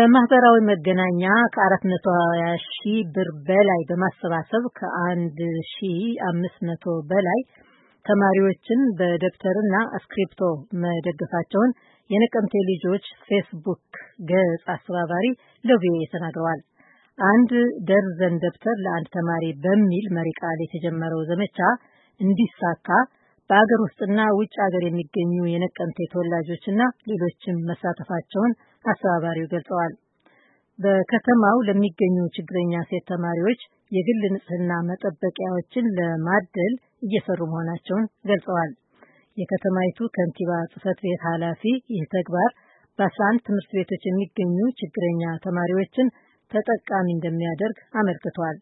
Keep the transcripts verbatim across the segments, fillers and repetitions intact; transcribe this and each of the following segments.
በማህበራዊ መገናኛ ከ420 ሺህ ብር በላይ በማሰባሰብ ከ1500 በላይ ተማሪዎችን በደብተርና እስክሪፕቶ መደገፋቸውን የነቀምቴ ልጆች ፌስቡክ ገጽ አስተባባሪ ለቪኦኤ ተናግረዋል። አንድ ደርዘን ደብተር ለአንድ ተማሪ በሚል መሪ ቃል የተጀመረው ዘመቻ እንዲሳካ በአገር ውስጥና ውጭ ሀገር የሚገኙ የነቀምቴ ተወላጆችና ሌሎችም መሳተፋቸውን አስተባባሪው ገልጸዋል። በከተማው ለሚገኙ ችግረኛ ሴት ተማሪዎች የግል ንጽህና መጠበቂያዎችን ለማደል እየሰሩ መሆናቸውን ገልጸዋል። የከተማይቱ ከንቲባ ጽሕፈት ቤት ኃላፊ ይህ ተግባር በአስራ አንድ ትምህርት ቤቶች የሚገኙ ችግረኛ ተማሪዎችን ተጠቃሚ እንደሚያደርግ አመልክቷል።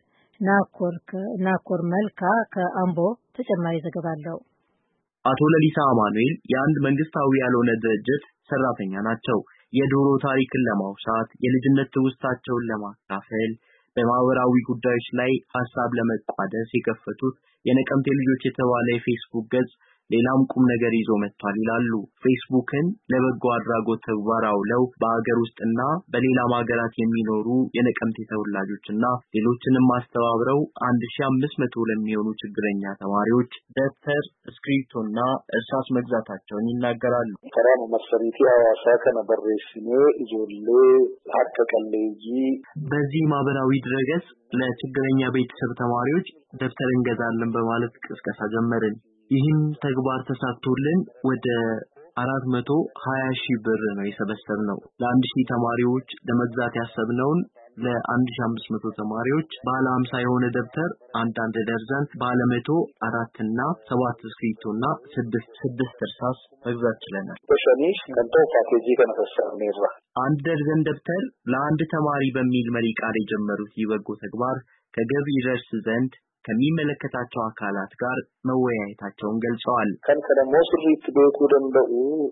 ናኮር መልካ ከአምቦ ተጨማሪ ዘገባ አለው። አቶ ለሊሳ አማኑኤል የአንድ መንግስታዊ ያልሆነ ድርጅት ሰራተኛ ናቸው። የድሮ ታሪክን ለማውሳት የልጅነት ትውስታቸውን ለማካፈል በማህበራዊ ጉዳዮች ላይ ሐሳብ ለመቋደስ የከፈቱት የነቀምቴ ልጆች የተባለ የፌስቡክ ገጽ ሌላም ቁም ነገር ይዞ መጥቷል ይላሉ። ፌስቡክን ለበጎ አድራጎት ተግባር አውለው በአገር ውስጥና በሌላም ሀገራት የሚኖሩ የነቀምቴ ተወላጆችና ሌሎችንም ማስተባብረው አንድ ሺህ አምስት መቶ ለሚሆኑ ችግረኛ ተማሪዎች ደብተር፣ እስክሪብቶና እርሳስ መግዛታቸውን ይናገራሉ። ከራሙ መሰሪቲ አዋሳ ከነበርሽኔ ኢጆሌ አከቀለጂ በዚህ ማህበራዊ ድረገጽ ለችግረኛ ቤተሰብ ተማሪዎች ደብተር እንገዛለን በማለት ቅስቀሳ ጀመርን። ይህን ተግባር ተሳክቶልን ወደ አራት መቶ ሀያ ሺህ ብር ነው የሰበሰብነው። ለአንድ ሺህ ተማሪዎች ለመግዛት ያሰብነውን ለአንድ ሺህ አምስት መቶ ተማሪዎች ባለ ሃምሳ የሆነ ደብተር አንድ አንድ ደርዘን ባለ መቶ አራት እና ሰባት እስክሪብቶና ስድስት ስድስት እርሳስ መግዛት ችለናል። በሸኒሽ ከንቶ ፓኬጂ ከነፈሰነራ አንድ ደርዘን ደብተር ለአንድ ተማሪ በሚል መሪ ቃል የጀመሩት ይበጎ ተግባር ከገቢ ይደርስ ዘንድ ከሚመለከታቸው አካላት ጋር መወያየታቸውን ገልጸዋል። ከንከደሞ ስሪት ቤቱ ደንበኡ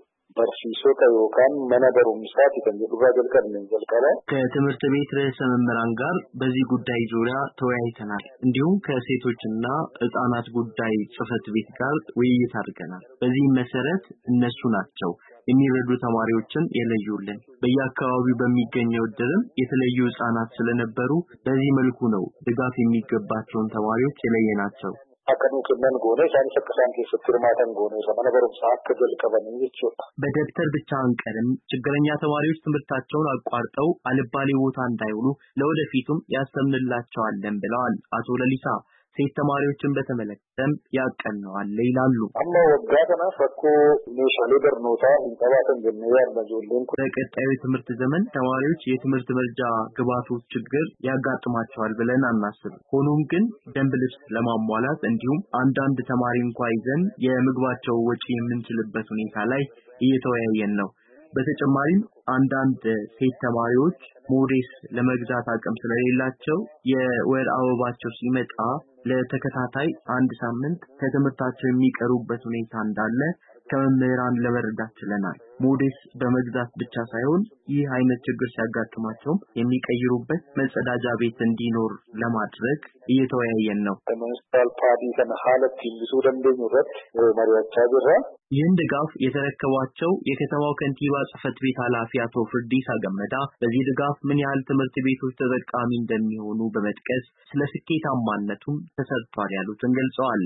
በርሲሶታ ዮካን መናበሩምሳት ይተንጀዱጋ ገልቀን እንገልቀለ ከትምህርት ቤት ርዕሰ መምህራን ጋር በዚህ ጉዳይ ዙሪያ ተወያይተናል። እንዲሁም ከሴቶችና ህጻናት ጉዳይ ጽሕፈት ቤት ጋር ውይይት አድርገናል። በዚህ መሰረት እነሱ ናቸው የሚረዱ ተማሪዎችን የለዩልን። በየአካባቢው በሚገኘው ድርም የተለዩ ህጻናት ስለነበሩ በዚህ መልኩ ነው ድጋፍ የሚገባቸውን ተማሪዎች የለየናቸው። አከኑ ከነን ጎነ ሳን ሰከሳን ከፍርማተን ጎነ ሰማነበሩም ሰዓት ከገልቀበን ይችላል። በደብተር ብቻ አንቀርም ችግረኛ ተማሪዎች ትምህርታቸውን አቋርጠው አልባሌ ቦታ እንዳይውሉ ለወደፊቱም ያሰምንላቸዋለን ብለዋል አቶ ለሊሳ። ሴት ተማሪዎችን በተመለከተም ያቀናዋል ይላሉ። አማ ወጋደና ፈኮ ኔሻሌ በርኖታ እንጠባተን ገነያር በጆልን በቀጣዩ ትምህርት ዘመን ተማሪዎች የትምህርት መርጃ ግብዓቶች ችግር ያጋጥማቸዋል ብለን አናስብ። ሆኖም ግን ደንብ ልብስ ለማሟላት እንዲሁም አንዳንድ ተማሪ እንኳን ይዘን የምግባቸው ወጪ የምንችልበት ሁኔታ ላይ እየተወያየን ነው። በተጨማሪም አንዳንድ ሴት ተማሪዎች ሞዴስ ለመግዛት አቅም ስለሌላቸው የወር አበባቸው ሲመጣ ለተከታታይ አንድ ሳምንት ከትምህርታቸው የሚቀሩበት ሁኔታ እንዳለ ከመምህራን ለመረዳት ችለናል። ሞዴስ በመግዛት ብቻ ሳይሆን ይህ አይነት ችግር ሲያጋጥማቸው የሚቀይሩበት መጸዳጃ ቤት እንዲኖር ለማድረግ እየተወያየን ነው። ከመንስታል ፓዲ ከነሐለት ይልሱ ደንደኙረት ማሪያቻ ጀራ ይህን ድጋፍ የተረከቧቸው የከተማው ከንቲባ ጽሕፈት ቤት ኃላፊ አቶ ፍርዲሳ ገመዳ በዚህ ድጋፍ ምን ያህል ትምህርት ቤቶች ተጠቃሚ እንደሚሆኑ በመጥቀስ ስለ ስኬታማነቱም ተሰርቷል ያሉትን ገልጸዋል።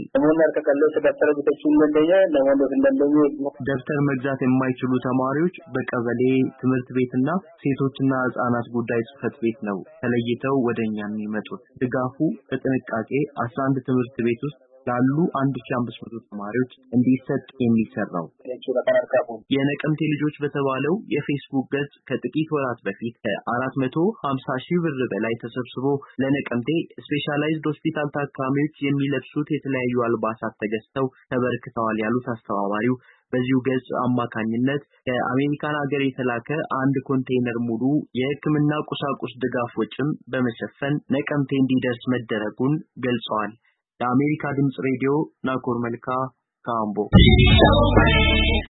ደብተር መግዛት የማይችሉ ተማሪዎች በቀበሌ ትምህርት ቤትና ሴቶችና ህጻናት ጉዳይ ጽሕፈት ቤት ነው ተለይተው ወደኛ የሚመጡት። ድጋፉ በጥንቃቄ አስራ አንድ ትምህርት ቤት ውስጥ ላሉ አንድ ሺህ አምስት መቶ ተማሪዎች እንዲሰጥ የሚሰራው የነቀምቴ ልጆች በተባለው የፌስቡክ ገጽ ከጥቂት ወራት በፊት ከአራት መቶ ሃምሳ ሺህ ብር በላይ ተሰብስቦ ለነቀምቴ ስፔሻላይዝድ ሆስፒታል ታካሚዎች የሚለብሱት የተለያዩ አልባሳት ተገዝተው ተበርክተዋል ያሉት አስተባባሪው በዚሁ ገጽ አማካኝነት ከአሜሪካን ሀገር የተላከ አንድ ኮንቴይነር ሙሉ የሕክምና ቁሳቁስ ድጋፍ ወጪም በመሸፈን ነቀምቴ እንዲደርስ መደረጉን ገልጸዋል። ለአሜሪካ ድምጽ ሬዲዮ ናኮር መልካ ካምቦ